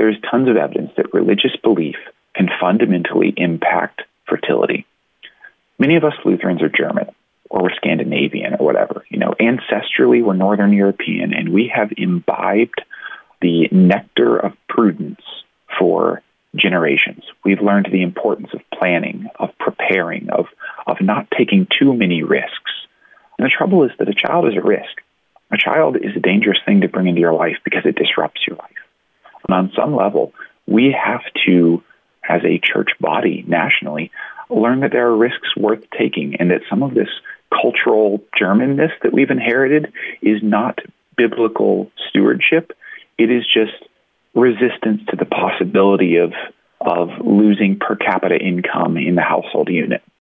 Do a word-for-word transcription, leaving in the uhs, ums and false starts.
there's tons of evidence that religious belief can fundamentally impact fertility. Many of us Lutherans are German, or we're Scandinavian, or whatever. You know, ancestrally, we're Northern European, and we have imbibed the nectar of prudence for generations. We've learned the importance of planning, of preparing, of, of not taking too many risks. And the trouble is that a child is a risk. A child is a dangerous thing to bring into your life because it disrupts your life. And on some level, we have to, as a church body nationally, learn that there are risks worth taking and that some of this cultural Germanness that we've inherited is not biblical stewardship. It is just resistance to the possibility of, of losing per capita income in the household unit.